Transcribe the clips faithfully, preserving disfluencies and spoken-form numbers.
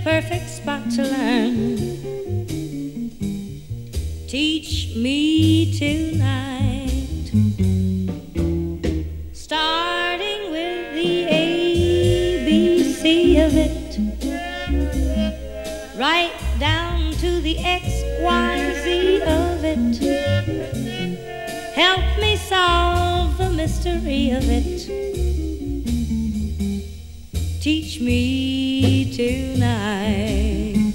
perfect spot to learn. Teach me tonight, starting with the A B C of it, right down to the X Y Z of it. Help me solve the mystery of it. Teach me tonight.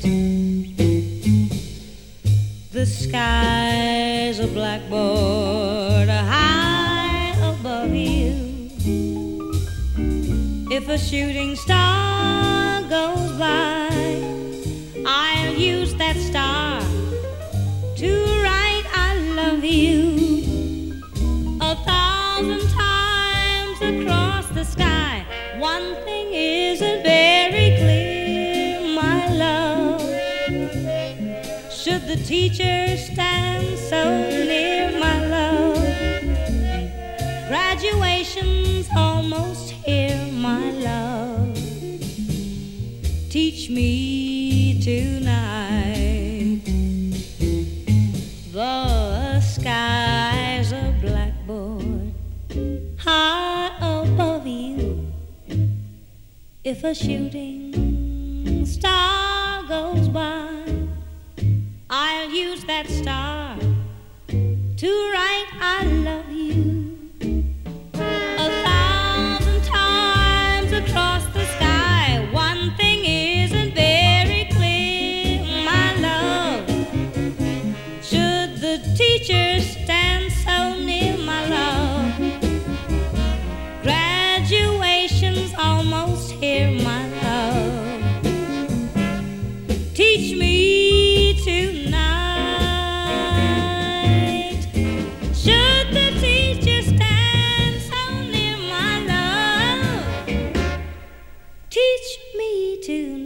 The sky's a blackboard high above you. If a shooting star goes by, I'll use that star to write I love you a thousand times across the sky. One thing isn't very clear, my love. Should the teacher stand so near, my love? Graduation's almost here, my love. Teach me tonight. The sky's a blackboard high above you. If a shooting star goes by, I'll use that star to write I love you a thousand times across the sky. One thing isn't very clear, my love. Should the teacher stand so near, my love? Graduation's almost here, my love. Teach me tonight. Should the teacher stand so near, my love? Teach me tonight.